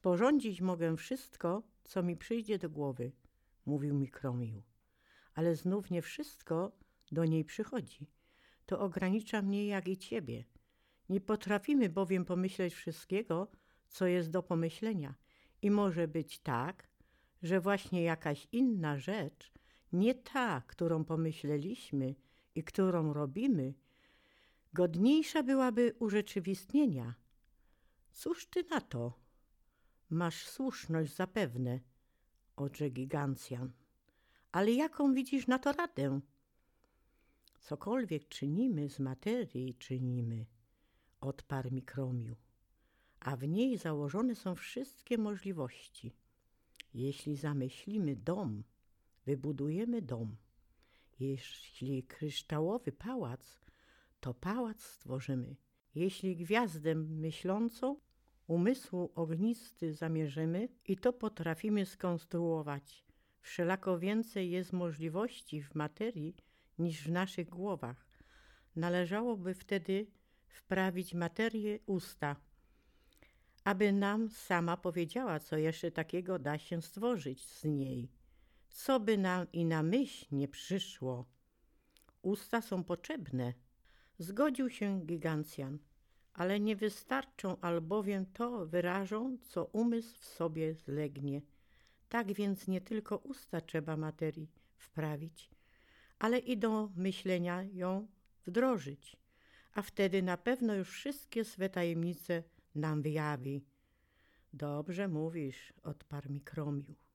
Sporządzić mogę wszystko, co mi przyjdzie do głowy, mówił Mikromił. Ale znów nie wszystko do niej przychodzi. To ogranicza mnie jak i ciebie. Nie potrafimy bowiem pomyśleć wszystkiego, co jest do pomyślenia. I może być tak, że właśnie jakaś inna rzecz, nie ta, którą pomyśleliśmy i którą robimy, godniejsza byłaby urzeczywistnienia. Cóż ty na to? Masz słuszność zapewne, odrzekł Gigancjan. Ale jaką widzisz na to radę? Cokolwiek czynimy z materii czynimy, odparł Mikromił, a w niej założone są wszystkie możliwości. Jeśli zamyślimy dom, wybudujemy dom. Jeśli kryształowy pałac, to pałac stworzymy. Jeśli gwiazdę myślącą, umysłu ognisty zamierzymy i to potrafimy skonstruować. Wszelako więcej jest możliwości w materii niż w naszych głowach. Należałoby wtedy wprawić materię usta, aby nam sama powiedziała, co jeszcze takiego da się stworzyć z niej. Co by nam i na myśl nie przyszło. Usta są potrzebne. Zgodził się Gigancjan, ale nie wystarczą, albowiem to wyrażą, co umysł w sobie zlegnie. Tak więc nie tylko usta trzeba materii wprawić, ale i do myślenia ją wdrożyć, a wtedy na pewno już wszystkie swe tajemnice nam wyjawi. Dobrze mówisz, odparł Mikromił.